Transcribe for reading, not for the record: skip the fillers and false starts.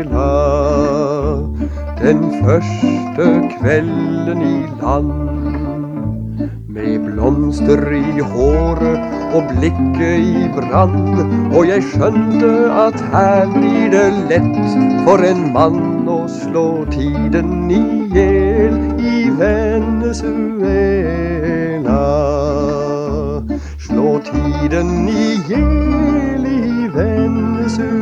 Den første kvelden i land, med blomster i håret og blikket i brann, og jeg skjønte at her blir det lett for en mann å slå tiden i hjel i Venezuela. Slå tiden i hjel i Venezuela.